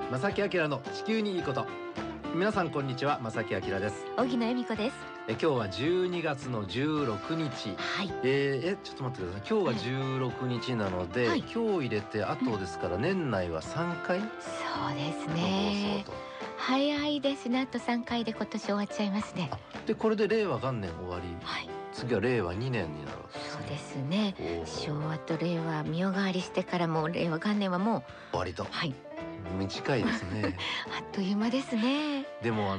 正木明の地球にいいこと。皆さんこんにちは、正木明です。 荻野恵美子です。 今日は12月の16日、 はい。 ちょっと待ってください。今日が16日なので、 はい、 今日入れてあとですから、年内は3回そうですのね。 放送と。 早いですね。あと3回で今年終わっちゃいますね。 でこれで令和元年終わり、 はい。 次は令和2年になるわけですそうね。 ですね。 おー昭和と令和見代替わりしてからもう令和元年はもう終わりと、 はい。 短いですね。 あっという間ですね。 でも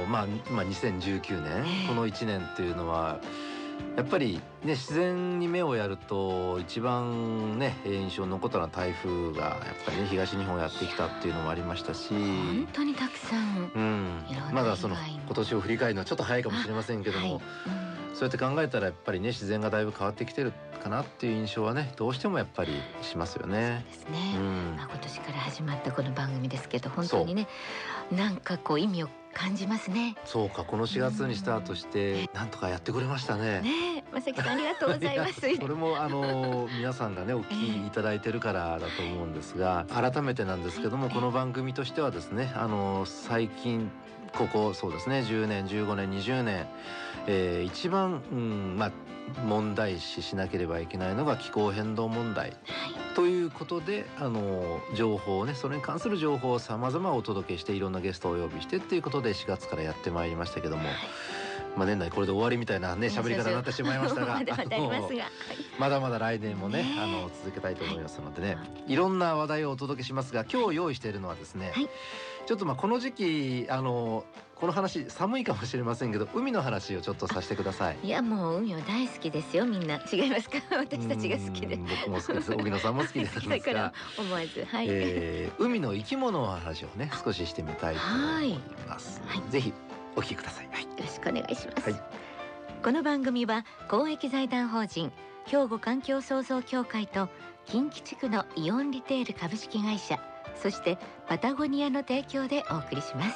2019年、この1年っていうのはやっぱりね、自然に目をやると一番ね印象に残ったのは台風がやっぱりね東日本をやってきたっていうのもありましたし、 本当にたくさん。いろんなまだその被害も今年を振り返るのはちょっと早いかもしれませんけども、 はい。 そうやって考えたらやっぱりね自然がだいぶ変わってきてるかなっていう印象はねどうしてもやっぱりしますよね。 ですね。 うん今年から始まったこの番組ですけど、本当にね、なんかこう意味を感じますね。 そうか、この4月にスタートしてなんとかやってくれましたね。 ねえ、正木さんありがとうございます。 これも皆さんがねお聞きいただいてるからだと思うんですが、改めてなんですけども、この番組としてはですね、最近ここそうですね10年15年20年、一番、問題視しなければいけないのが気候変動問題ということで、情報をね、それに関する情報を様々お届けして、いろんなゲストをお呼びしてっていうことで4月からやってまいりましたけども、年内これで終わりみたいなね喋り方になってしまいましたがまだまだありますが、 まだまだ来年もね続けたいと思いますのでね、いろんな話題をお届けしますが、今日用意しているのはですね、ちょっとこの時期この話寒いかもしれませんけど、海の話をちょっとさせてください。 いやもう海は大好きですよ。みんな違いますか？私たちが好きで。 僕も好きです。荻野さんも好きですだから思わず、はい。 海の生き物の話をね少ししてみたいと思います。ぜひお聞きください。 よろしくお願いします。 はい。 この番組は公益財団法人兵庫環境創造協会と近畿地区のイオンリテール株式会社、そしてパタゴニアの提供でお送りします。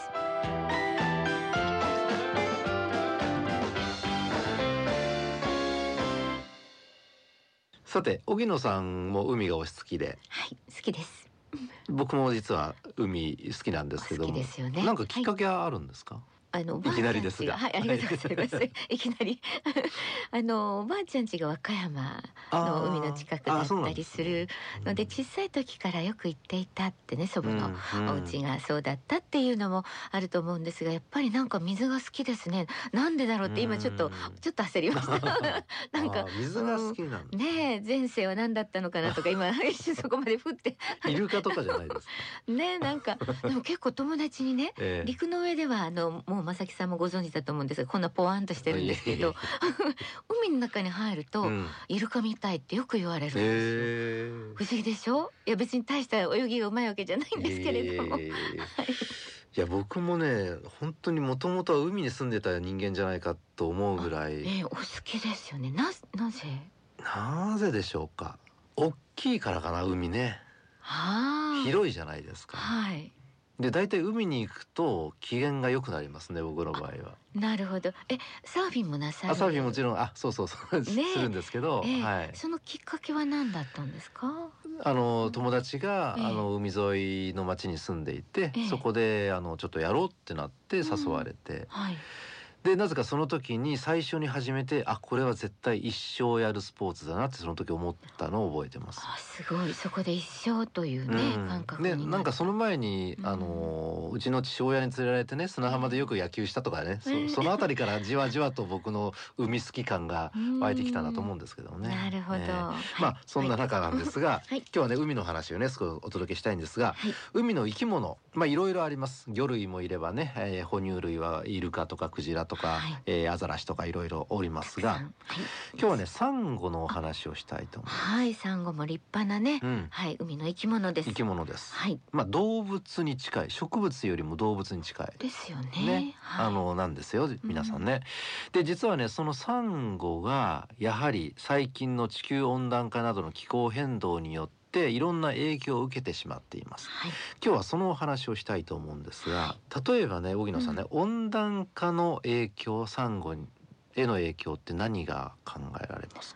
さて、荻野さんも海がお好きで、 はい、好きです。 僕も実は海好きなんですけども、 好きですよね。 なんかきっかけはあるんですか？いきなりですが、 はい、ありがとうございます。いきなりおばあちゃん家が和歌山の海の近くだったりするので、小さい時からよく行っていたってね、祖母のお家がそうだったっていうのもあると思うんですが、やっぱりなんか水が好きですね。なんでだろうって今ちょっと焦りました。なんか水が好きなんだね。前世は何だったのかなとか今一瞬そこまで降ってイルカとかじゃないですかね。なんかでも結構友達にね、陸の上ではもう正木さんもご存知だと思うんですが、こんなポワンとしてるんですけど海の中に入ると、イルカみたいってよく言われるんですよ。不思議でしょ？いや別に大した泳ぎがうまいわけじゃないんですけれども、いや僕もね本当にもともとは海に住んでた人間じゃないかと思うぐらい。 お好きですよね。なぜでしょうか。大きいからかな、海ね。広いじゃないですか。 はいで大体海に行くと機嫌が良くなりますね、僕の場合は。 なるほど。サーフィンもなさる？ サーフィンもちろんそうするんですけど、 そのきっかけは何だったんですか？ 友達が、海沿いの町に住んでいて、そこでちょっとやろうってなって誘われて、でなぜかその時に最初に始めて、これは絶対一生やるスポーツだなってその時思ったのを覚えてます。 すごい。そこで一生というね、感覚になった。 なんかその前にうちの父親に連れられてね、砂浜でよく野球したとかね、そのあたりからじわじわと僕の海好き感が湧いてきたなと思うんですけどもね。 なるほど。 そんな中なんですが、今日はね海の話をね少しお届けしたいんですが、海の生き物いろいろあります。魚類もいればね、哺乳類はイルカとかクジラとか、アザラシとかいろいろおりますが、今日はねサンゴのお話をしたいと思います。サンゴも立派なね、海の生き物です。 動物に近い、植物よりも動物に近いですよね。 なんですよ皆さんね。で実はねそのサンゴがやはり最近の地球温暖化などの気候変動によっていろんな影響を受けてしまっています。今日はそのお話をしたいと思うんですが、例えばね荻野さんね、温暖化の影響、サンゴへの影響って何が考えられますか？ や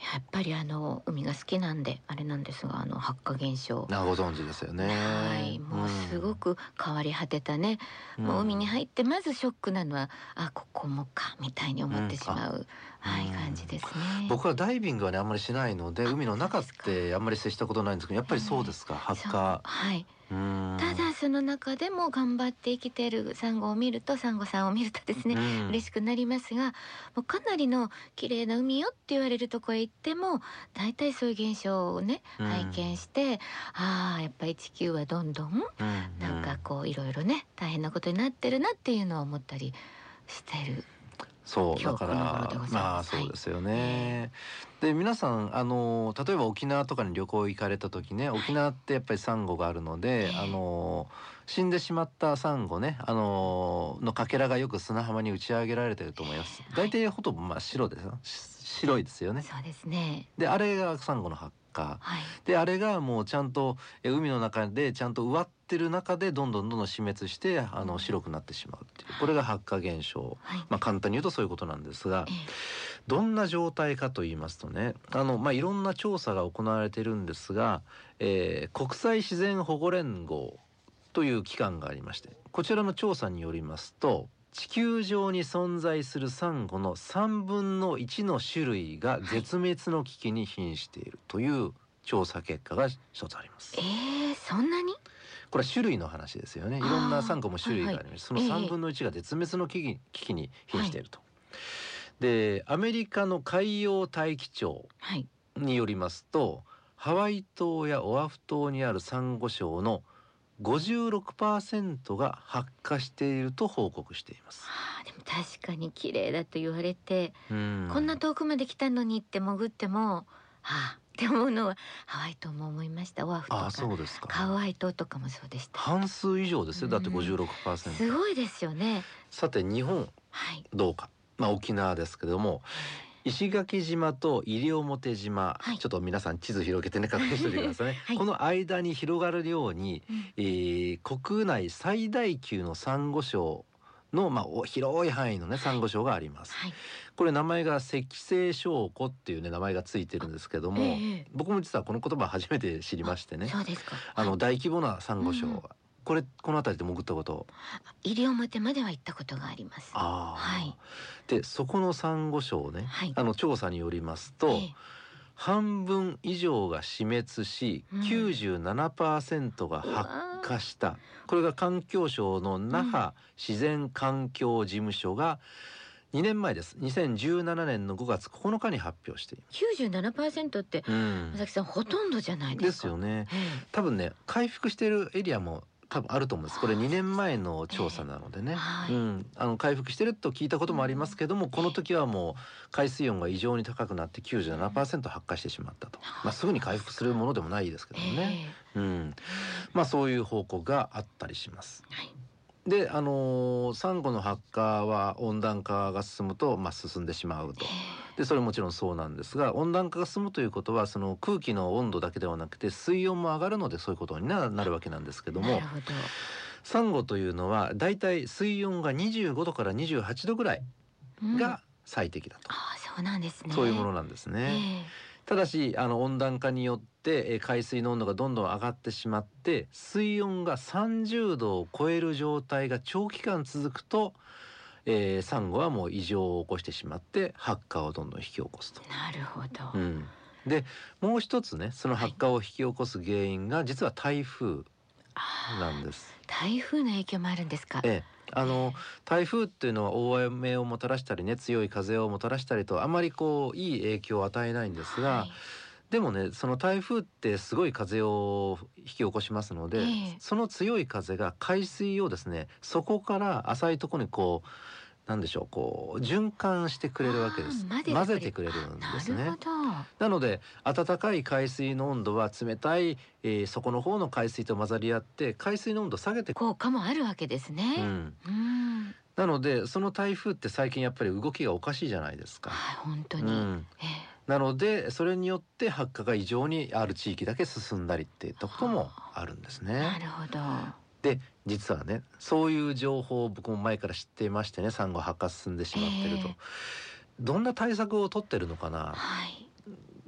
やっぱり海が好きなんであれなんですが、白化現象、 ご存知ですよね。 はい、もうすごく変わり果てたね、もう海に入ってまずショックなのは、ここもかみたいに思ってしまう、はい、感じですね。 僕はダイビングはねあんまりしないので、海の中っそうですか。 てあんまり接したことないんですけど、やっぱりそうですか、発火。 はい。ただその中でも頑張って生きているサンゴを見ると、サンゴさんを見るとですね、嬉しくなりますが、もうかなりの綺麗な海よって言われるとこへ行っても、大体そういう現象をね、拝見して、やっぱり地球はどんどん、なんかこういろいろね大変なことになってるなっていうのを思ったりしてる。 そうだからそうですよね。で皆さん例えば沖縄とかに旅行行かれた時ね、沖縄ってやっぱりサンゴがあるので、死んでしまったサンゴね、のかけらがよく砂浜に打ち上げられてると思います。大体ほとんど白ですよ。白いですよね。 そうですね。 であれがサンゴの発火。であれがもうちゃんと海の中でちゃんと植わってる中でどんどん死滅して白くなってしまうっていう、これが発火現象、簡単に言うとそういうことなんですが、どんな状態かと言いますとね、いろんな調査が行われているんですが、国際自然保護連合という機関がありまして、こちらの調査によりますと、地球上に存在するサンゴの3分の1の種類が絶滅の危機に瀕しているという調査結果が一つあります。 そんなに？ これは種類の話ですよね。いろんなサンゴも種類があります。その3分の1が絶滅の危機に瀕していると。でアメリカの海洋大気庁によりますと、ハワイ島やオアフ島にあるサンゴ礁の56% が発火していると報告しています。 でも確かに綺麗だと言われて、こんな遠くまで来たのにって潜ってもって思うのはハワイ島も思いました。オアフとかそうですか。 ハワイ島とかもそうでした。 半数以上ですよ。だって 56%。 すごいですよね。 さて日本どうか、沖縄ですけども、石垣島と西表島、ちょっと皆さん地図広げてね確認しておいてくださいね。この間に広がるように、国内最大級のサンゴ礁の、広い範囲のねサンゴ礁があります。これ名前が石西礁湖っていうね名前がついてるんですけども、僕も実はこの言葉初めて知りましてね。 そうですか。 大規模なサンゴ礁、この辺りで潜ったこと？ 西表までは行ったことがあります。 でそこのサンゴ礁ね、調査によりますと、半分以上が死滅し、97% が発火した。これが環境省の那覇自然環境事務所が2年前です。2017年の5月9日に発表しています。 97% って、佐々木さんほとんどじゃないですか。 ですよね。多分ね回復しているエリアも多分あると思うんです。これ2年前の調査なのでね、回復してると聞いたこともありますけども、この時はもう海水温が異常に高くなって 97% 発火してしまったと。すぐに回復するものでもないですけどもね、そういう報告があったりします。でサンゴの発火は温暖化が進むと、進んでしまうと。でそれもちろんそうなんですが、温暖化が進むということはその空気の温度だけではなくて水温も上がるのでそういうことになるわけなんですけども、サンゴというのはだいたい水温が25度から28度ぐらいが最適だと。 そうなんですね。 そういうものなんですね。ただし温暖化によって海水の温度がどんどん上がってしまって水温が30度を超える状態が長期間続くと、サンゴはもう異常を起こしてしまって発火をどんどん引き起こすと。 なるほど。 でもう一つね、その発火を引き起こす原因が実は台風なんです。 台風の影響もあるんですか？ 台風っていうのは大雨をもたらしたりね、強い風をもたらしたりとあまりいい影響を与えないんですが、でもねその台風ってすごい風を引き起こしますので、その強い風が海水をですねそこから浅いところになんでしょう循環してくれるわけです。混ぜてくれるんですね。なので温かい海水の温度は冷たい、底の方の海水と混ざり合って海水の温度を下げて効果もあるわけですね。 なのでその台風って最近やっぱり動きがおかしいじゃないですか。 本当に。 なのでそれによって発火が異常にある地域だけ進んだりっていったこともあるんですね。 なるほど。 で実はねそういう情報を僕も前から知っていましてね、サンゴ発火進んでしまってると、どんな対策を取ってるのかな、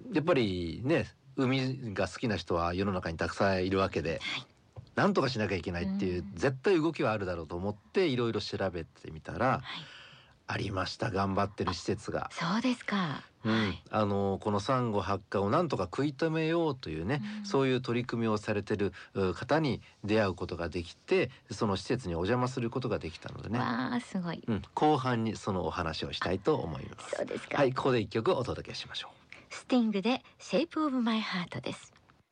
やっぱりね、海が好きな人は世の中にたくさんいるわけで、なんとかしなきゃいけないっていう絶対動きはあるだろうと思っていろいろ調べてみたら、ありました。頑張ってる施設が。 そうですか。 このサンゴ発火をなんとか食い止めようというね、そういう取り組みをされてる方に出会うことができて、その施設にお邪魔することができたのでね。 わあ、すごい。 後半にそのお話をしたいと思います。 そうですか。 はい、ここで一曲お届けしましょう。スティングでシェイプオブマイハートです。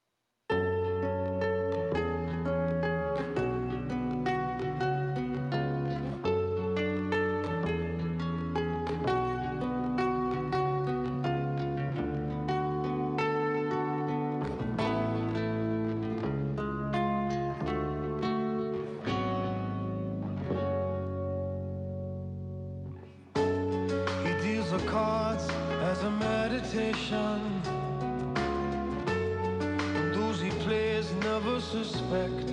Suspect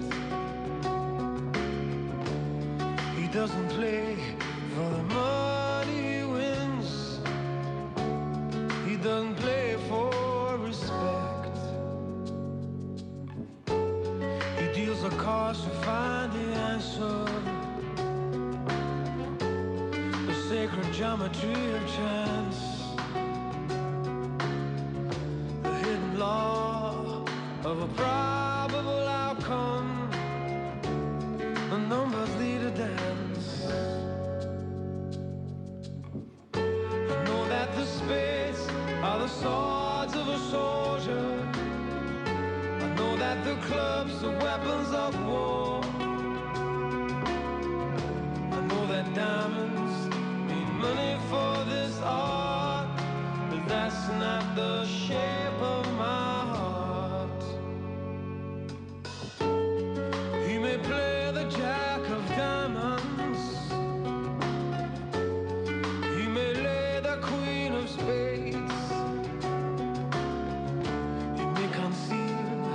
he doesn't play for the money he wins. He doesn't play for respect. He deals the cards to find the answer, the sacred geometry of chance, the hidden law of a probable outcome. The numbers lead a dance. I know that the spades are the swords of a soldier. I know that the clubs are weapons of war. I know that diamonds mean money for this art, but that's not the shape of my heart. He may play the jack of diamonds, he may lay the queen of spades, he may conceal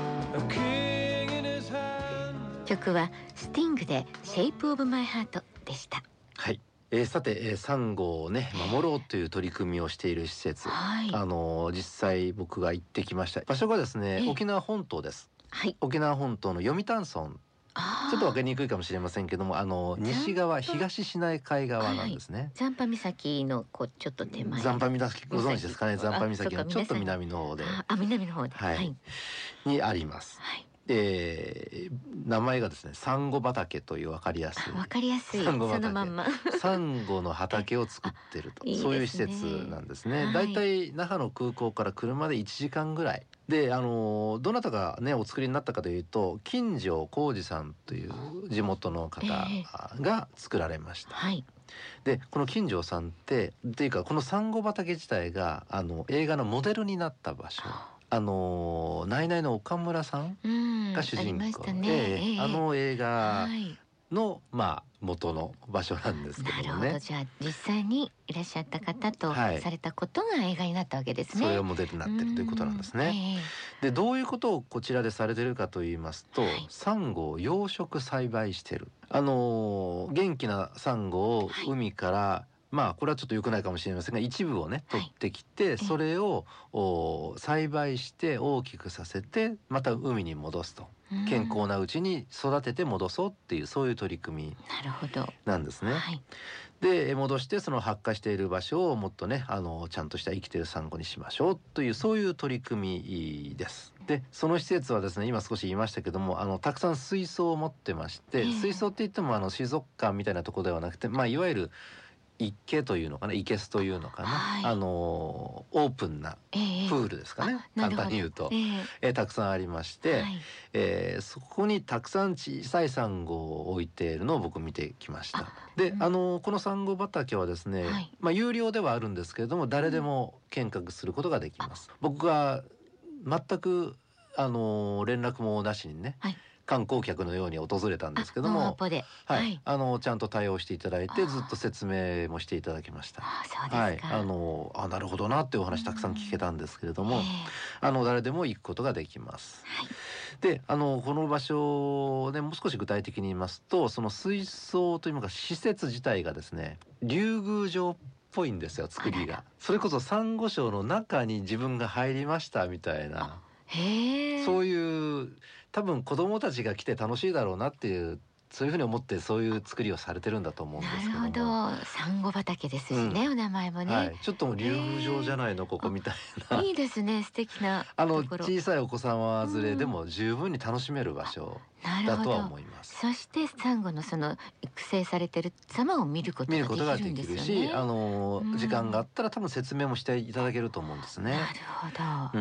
a king in his hand. 曲はスティングでシェイプオブマイハートでした。 はい。さて、サンゴをね守ろうという取り組みをしている施設、実際僕が行ってきました。場所がですね、沖縄本島です。沖縄本島の読谷村、ちょっと分かりにくいかもしれませんけども、西側、東シナ海側なんですね。 残波岬のちょっと手前。 残波岬ご存知ですかね。残波岬のちょっと南の方で、 南の方で、 にあります。名前がですね、サンゴ畑という分かりやすいそのまんまサンゴの畑を作ってるとそういう施設なんですね。だいたい那覇の空港から車で1時間ぐらいで、どなたがねお作りになったかというと、金城浩二さんという地元の方が作られました。でこの金城さんっていうか、このサンゴ畑自体が映画のモデルになった場所。ナイナイの岡村さんが主人公で、映画の元の場所なんですけどもね。 なるほど。じゃあ実際にいらっしゃった方とされたことが映画になったわけですね。 それをモデルになってるということなんですね。でどういうことをこちらでされてるかと言いますと、サンゴを養殖栽培してる。元気なサンゴを海からこれはちょっと良くないかもしれませんが、一部をね取ってきて、それを栽培して大きくさせてまた海に戻すと、健康なうちに育てて戻そうっていう、そういう取り組みなんですね。で戻してその発火している場所をもっとねちゃんとした生きているサンゴにしましょうという、そういう取り組みです。でその施設はですね、今少し言いましたけどもたくさん水槽を持ってまして、水槽って言っても水族館みたいなところではなくて、いわゆる池というのかな、池須というのかな、オープンなプールですかね、簡単に言うと、たくさんありまして、そこにたくさん小さいサンゴを置いているのを僕見てきました。でこのサンゴ畑はですね、有料ではあるんですけれども誰でも見学することができます。僕が全く連絡もなしにね、観光客のように訪れたんですけども、ちゃんと対応していただいて、ずっと説明もしていただきました。なるほどなっていうお話たくさん聞けたんですけれども、誰でも行くことができます。でこの場所でもう少し具体的に言いますと、その水槽というのが施設自体がですね、竜宮城っぽいんですよ作りが。それこそサンゴ礁の中に自分が入りましたみたいな、そういう多分子供たちが来て楽しいだろうなっていう、そういうふうに思ってそういう作りをされてるんだと思うんですけども。 なるほど、サンゴ畑ですしね、お名前もね、 はい、ちょっと竜宮城じゃないのここみたいな。 いいですね、素敵なところ。 小さいお子様連れでも十分に楽しめる場所だとは思います。 そしてサンゴのその育成されてる様を見ることができるんですよね。 し、時間があったら多分説明もしていただけると思うんですね。 なるほど、はい。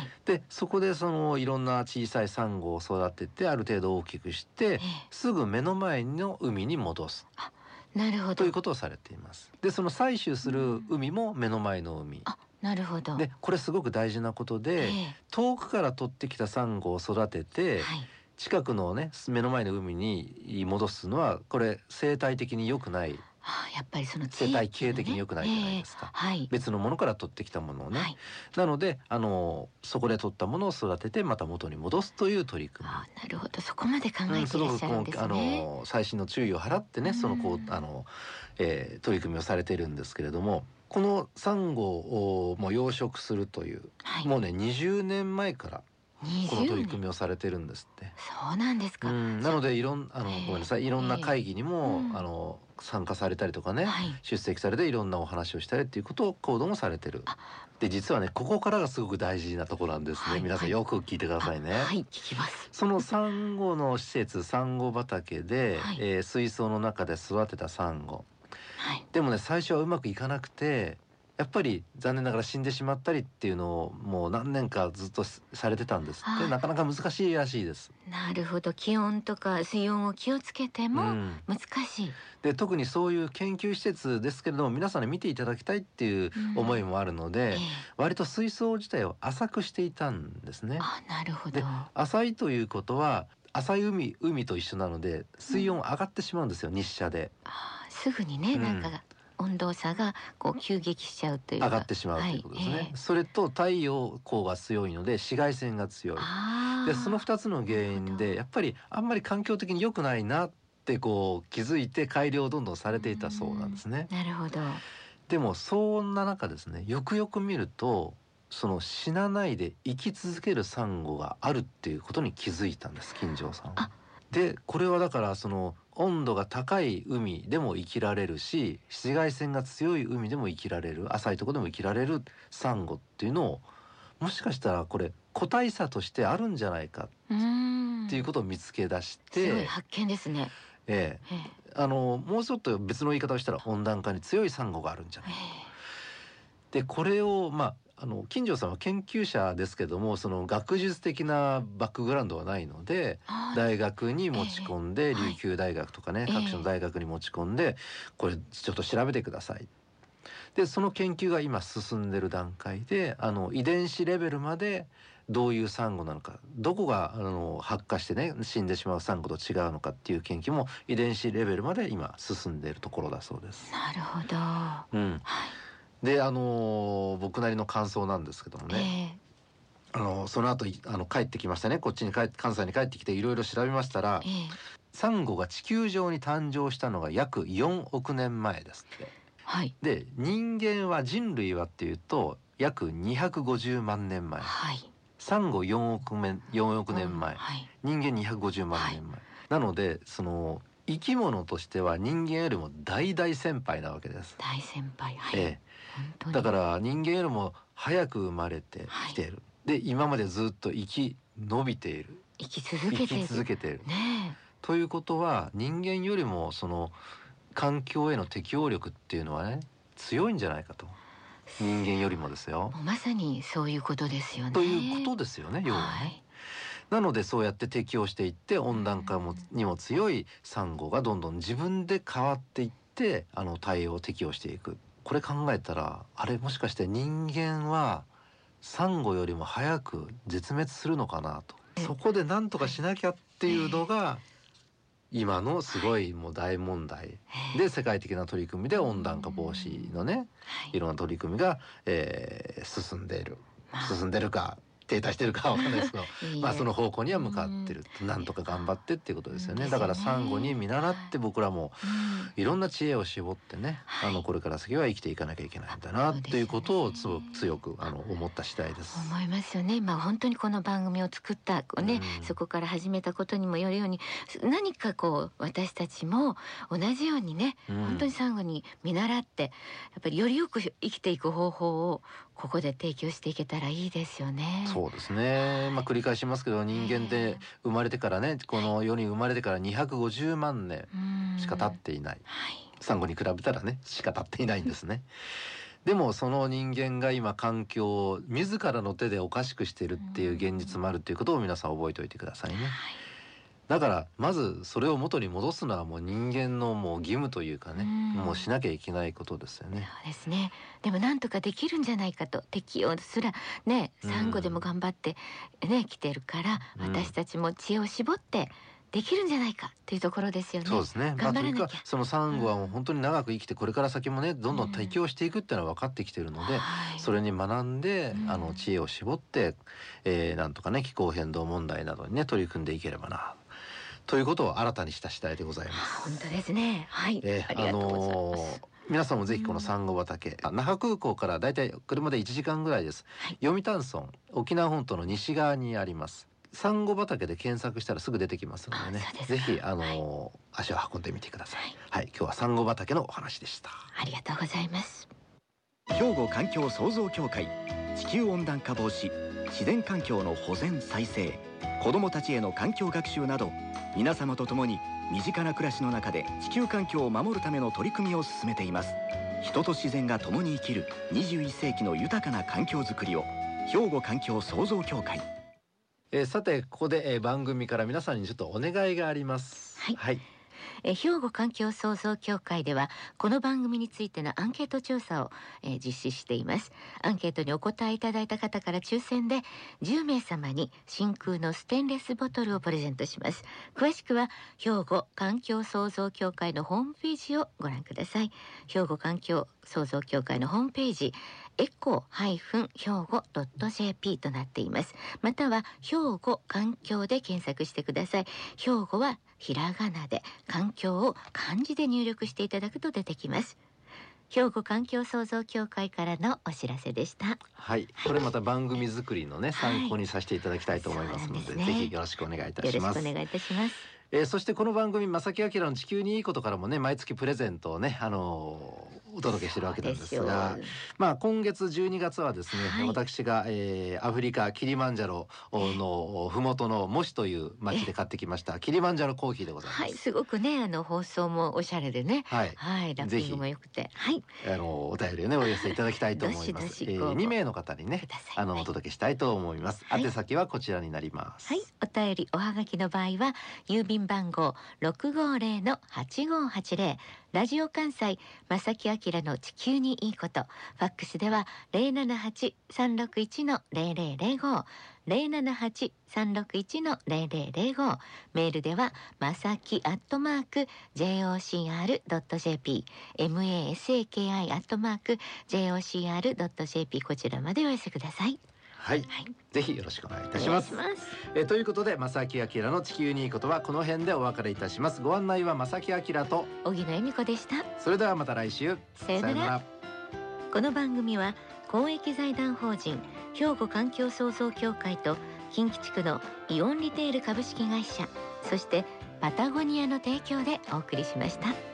でそこでいろんな小さいサンゴを育ててある程度大きくして、すぐ目の前の海に戻す。 なるほど。 ということをされています。でその採取する海も目の前の海。 なるほど。 でこれすごく大事なことで、遠くから取ってきたサンゴを育てて、近くのね目の前の海に戻すのはこれ生態的に良くない。 やっぱりその生態系的に良くないじゃないですか。別のものから取ってきたものをね。なのでそこで取ったものを育ててまた元に戻すという取り組み。 なるほど、そこまで考えていらっしゃるんですね。 細心の注意を払ってね取り組みをされているんですけれども、このサンゴをもう養殖するという、もうね20年前からこの取り組みをされてるんですって。 そうなんですか。 なのでごめんなさい、いろんな会議にも参加されたりとかね、出席されていろんなお話をしたりっていうことを行動もされてる。で実はねここからがすごく大事なところなんですね。皆さんよく聞いてくださいね。 聞きます。 そのサンゴの施設、サンゴ畑で、水槽の中で育てたサンゴ、でもね最初はうまくいかなくて、やっぱり残念ながら死んでしまったりっていうのをもう何年かずっとされてたんですって。なかなか難しいらしいです。 なるほど、気温とか水温を気をつけても難しい。 で特にそういう研究施設ですけれども、皆さんに見ていただきたいっていう思いもあるので、割と水槽自体を浅くしていたんですね。 なるほど。 で浅いということは浅い海と一緒なので水温上がってしまうんですよ、日射で。 すぐにね、なんか温度差がこう急激しちゃうというか、 上がってしまうということですね。それと太陽光が強いので紫外線が強い。でその2つの原因でやっぱりあんまり環境的に良くないなって気づいて改良をどんどんされていたそうなんですね。 なるほど。 でもそんな中ですね、よくよく見ると死なないで生き続けるサンゴがあるっていうことに気づいたんです、金城さんは。でこれはだから温度が高い海でも生きられるし、紫外線が強い海でも生きられる、浅いところでも生きられるサンゴっていうのを、もしかしたらこれ個体差としてあるんじゃないかっていうことを見つけ出して、 すごい発見ですね。 もうちょっと別の言い方をしたら温暖化に強いサンゴがあるんじゃないか。でこれを金城さんは研究者ですけども、学術的なバックグラウンドはないので、大学に持ち込んで、琉球大学とかね、各所の大学に持ち込んで、これちょっと調べてください。でその研究が今進んでる段階で、遺伝子レベルまでどういうサンゴなのか、どこが発火してね死んでしまうサンゴと違うのかっていう研究も遺伝子レベルまで今進んでいるところだそうです。 なるほど。 で僕なりの感想なんですけどもね、その後帰ってきましたね。こっちに関西に帰ってきていろいろ調べましたら、サンゴが地球上に誕生したのが約4億年前ですって。で人類はっていうと約250万年前、サンゴ4億年前、人間250万年前、なので生き物としては人間よりも大大先輩なわけです。 大先輩。 だから人間よりも早く生まれてきている。で今までずっと生き延びている、 生き続けている、 ということは人間よりも環境への適応力っていうのはね強いんじゃないかと。人間よりもですよ。 まさにそういうことですよね。 ということですよね、要はね。なのでそうやって適応していって、温暖化にも強いサンゴがどんどん自分で変わっていって対応適応していく。これ考えたらもしかして人間はサンゴよりも早く絶滅するのかなと。そこで何とかしなきゃっていうのが今のすごいもう大問題で、世界的な取り組みで温暖化防止のね、いろんな取り組みが、進んでいるかっ停滞してるかは分かんないですけどまあその方向には向かってる、なんとか頑張ってっていうことですよね。だからサンゴに見習って僕らもいろんな知恵を絞ってね、これから先は生きていかなきゃいけないんだなということを強く思った次第です。 思いますよね。まあ本当にこの番組を作ったね、そこから始めたことにもよるように、何かこう私たちも同じようにね、本当にサンゴに見習ってやっぱりよりよく生きていく方法をここで提供していけたらいいですよね。 そうですね、まあ繰り返しますけど、人間って生まれてからね、この世に生まれてから250万年しか経っていない、サンゴに比べたらねしか経っていないんですね。でもその人間が今環境を自らの手でおかしくしているっていう現実もあるっていうことを皆さん覚えておいてくださいね。だからまずそれを元に戻すのはもう人間のもう義務というかね、もうしなきゃいけないことですよね。 そうですね。でもなんとかできるんじゃないかと、適応すらね、サンゴでも頑張ってね来てるから、私たちも知恵を絞ってできるんじゃないかっていうところですよね。 そうですね。 頑張らなきゃ。 そのサンゴはもう本当に長く生きて、これから先もねどんどん適応していくっていうのは分かってきているので、それに学んで知恵を絞って、なんとかね気候変動問題などにね取り組んでいければなということを新たにした次第でございます。 本当ですね。はい。ありがとうございます。 皆さんもぜひこのサンゴ畑、那覇空港からだいたい車で1時間ぐらいです。読谷村、沖縄本島の西側にあります。サンゴ畑で検索したらすぐ出てきますのでね、ぜひ足を運んでみてください。はい、今日はサンゴ畑のお話でした。 ありがとうございます。 兵庫環境創造協会、地球温暖化防止、自然環境の保全再生、子どもたちへの環境学習など、皆様と共に身近な暮らしの中で地球環境を守るための取り組みを進めています。人と自然が共に生きる21世紀の豊かな環境づくりを、兵庫環境創造協会。 さてここで、番組から皆さんにちょっとお願いがあります。はい。 兵庫環境創造協会ではこの番組についてのアンケート調査を、実施しています。アンケートにお答えいただいた方から抽選で10名様に真空のステンレスボトルをプレゼントします。詳しくは兵庫環境創造協会のホームページをご覧ください。兵庫環境創造協会のホームページ、エコ-兵庫 .jp となっています。または兵庫環境で検索してください。兵庫はひらがなで、環境を漢字で入力していただくと出てきます。兵庫環境創造協会からのお知らせでした。 はい、これまた番組作りのね、参考にさせていただきたいと思いますので、ぜひよろしくお願いいたします。 よろしくお願いいたします。 そしてこの番組正木明の地球にいいことからもね、毎月プレゼントをね、お届けしてるわけなんですが、まあ今月12月はですね、私が、アフリカキリマンジャロのふもとのモシという町で買ってきましたキリマンジャロコーヒーでございます。 すごくね、放送もおしゃれでね、ラッピングも良くて、 お便りをねお寄せいただきたいと思います。2名の方にねお届けしたいと思います。宛先はこちらになります。 お便りおはがきの場合は郵便番号 650-8580、 ラジオ関西正木明の地球にいいこと、ファックスでは 078-361-0005 078-361-0005、メールではまさき@jocr.jp、 masaki @jocr.jp、 こちらまでお寄せください。 はい、ぜひよろしくお願いいたします。ということで正木明の地球にいいことはこの辺でお別れいたします。ご案内は正木明と荻野恵美子でした。 それではまた来週、 さよなら。この番組は公益財団法人兵庫環境創造協会と近畿地区のイオンリテール株式会社、そしてパタゴニアの提供でお送りしました。